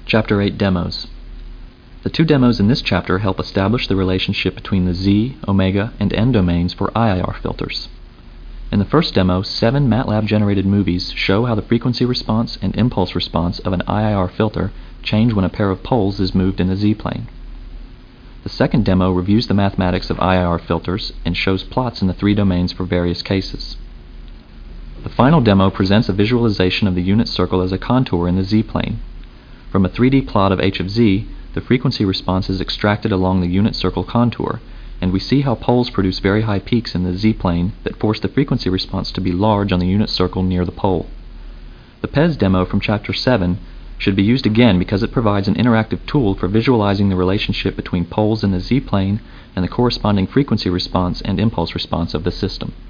Chapter 8 Demos. The two demos in this chapter help establish the relationship between the Z, omega, and N domains for IIR filters. In the first demo, 7 MATLAB-generated movies show how the frequency response and impulse response of an IIR filter change when a pair of poles is moved in the Z-plane. The second demo reviews the mathematics of IIR filters and shows plots in the 3 domains for various cases. The final demo presents a visualization of the unit circle as a contour in the Z-plane. From a 3D plot of h of z, the frequency response is extracted along the unit circle contour, and we see how poles produce very high peaks in the Z-plane that force the frequency response to be large on the unit circle near the pole. The PEZ demo from Chapter 7 should be used again because it provides an interactive tool for visualizing the relationship between poles in the Z-plane and the corresponding frequency response and impulse response of the system.